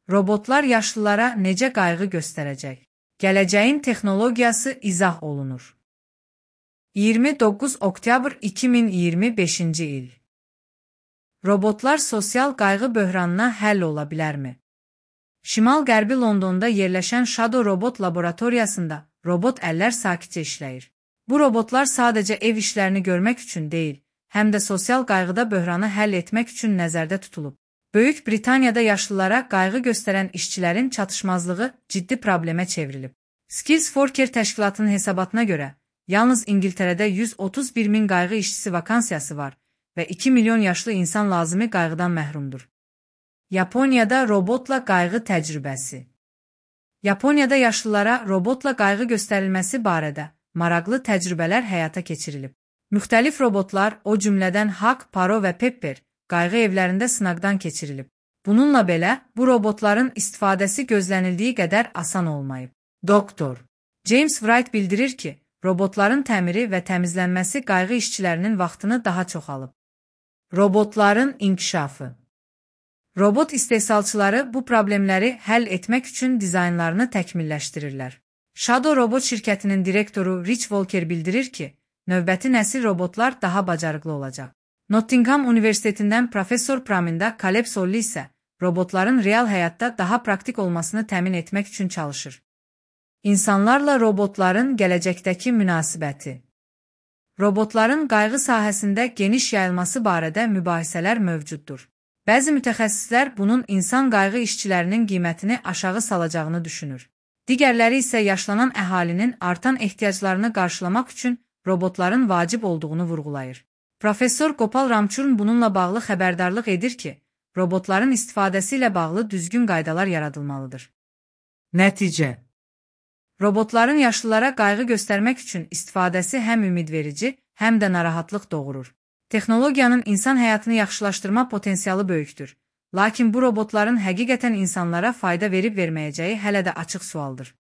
Robotlar yaşlılara necə qayğı göstərəcək? Gələcəyin texnologiyası izah olunur. 29 oktyabr 2025-ci il. Robotlar sosial qayğı böhranına həll ola bilərmi? Şimal-qərbi Londonda yerləşən Shadow Robot laboratoriyasında robot əllər sakitcə işləyir. Bu robotlar sadəcə ev işlərini görmək üçün deyil, həm də sosial qayğıda böhranı həll etmək üçün nəzərdə tutulub. Böyük Britaniyada yaşlılara qayğı göstərən işçilərin çatışmazlığı ciddi problemə çevrilib. Skills for Care təşkilatının hesabatına görə, yalnız İngiltərədə 131 min qayğı işçisi vakansiyası var və 2 milyon yaşlı insan lazımi qayğıdan məhrumdur. Yaponiyada robotla qayğı təcrübəsi. Yaponiyada yaşlılara robotla qayğı göstərilməsi barədə maraqlı təcrübələr həyata keçirilib. Müxtəlif robotlar, o cümlədən Hak, Paro və Pepper, qayğı evlərində sınaqdan keçirilib. Bununla belə, bu robotların istifadəsi gözlənildiyi qədər asan olmayıb. Doktor James Wright bildirir ki, robotların təmiri və təmizlənməsi qayğı işçilərinin vaxtını daha çox alıb. Robotların inkişafı. Robot istehsalçıları bu problemləri həll etmək üçün dizaynlarını təkmilləşdirirlər. Shadow Robot şirkətinin direktoru Rich Walker bildirir ki, növbəti nəsil robotlar daha bacarıqlı olacaq. Nottingham Universitetindən professor Praminda Caleb Solli isə robotların real həyatda daha praktik olmasını təmin etmək üçün çalışır. İnsanlarla robotların gələcəkdəki münasibəti. Robotların qayğı sahəsində geniş yayılması barədə mübahisələr mövcuddur. Bəzi mütəxəssislər bunun insan qayğı işçilərinin qiymətini aşağı salacağını düşünür. Digərləri isə yaşlanan əhalinin artan ehtiyaclarını qarşılamaq üçün robotların vacib olduğunu vurğulayır. Professor Gopal Ramchurn bununla bağlı xəbərdarlıq edir ki, robotların istifadəsi ilə bağlı düzgün qaydalar yaradılmalıdır. Nəticə. Robotların yaşlılara qayğı göstərmək üçün istifadəsi həm ümidverici, həm də narahatlıq doğurur. Texnologiyanın insan həyatını yaxşılaşdırma potensialı böyükdür. Lakin bu robotların həqiqətən insanlara fayda verib-verməyəcəyi hələ də açıq sualdır.